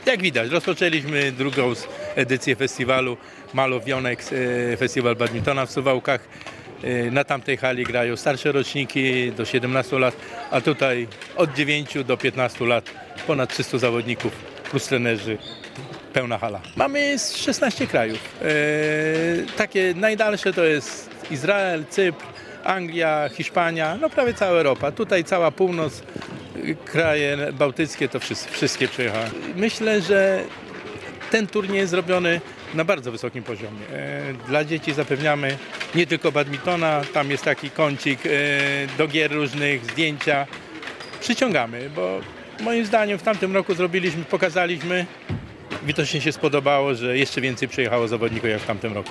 Jak widać, rozpoczęliśmy drugą edycję festiwalu Malowionek, festiwal badmintona w Suwałkach. Na tamtej hali grają starsze roczniki do 17 lat, a tutaj od 9 do 15 lat ponad 300 zawodników plus trenerzy. Pełna hala. Mamy z 16 krajów. Takie najdalsze to jest Izrael, Cypr, Anglia, Hiszpania, no prawie cała Europa. Tutaj cała północ, kraje bałtyckie to wszystkie przyjechały. Myślę, że ten turniej jest zrobiony na bardzo wysokim poziomie. Dla dzieci zapewniamy nie tylko badmintona, tam jest taki kącik do gier różnych, zdjęcia. Przyciągamy, bo moim zdaniem w tamtym roku pokazaliśmy, widocznie się spodobało, że jeszcze więcej przyjechało zawodników jak w tamtym roku.